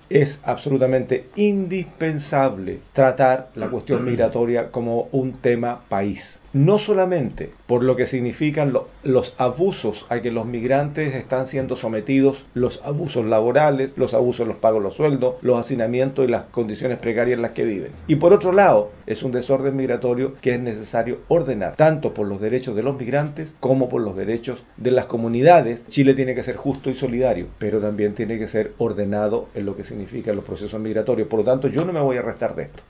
es absolutamente indispensable tratar la cuestión migratoria como un tema país. No solamente por lo que significan los abusos a que los migrantes están siendo sometidos, los abusos laborales, los abusos en los pagos de los sueldos, los hacinamientos y las condiciones precarias en las que viven. Y por otro lado, es un desorden migratorio que es necesario ordenar, tanto por los derechos de los migrantes como por los derechos de las comunidades. Chile tiene que ser justo y solidario, pero también tiene que ser ordenado en lo que significan los procesos migratorios. Por lo tanto, yo no me voy a restar de esto.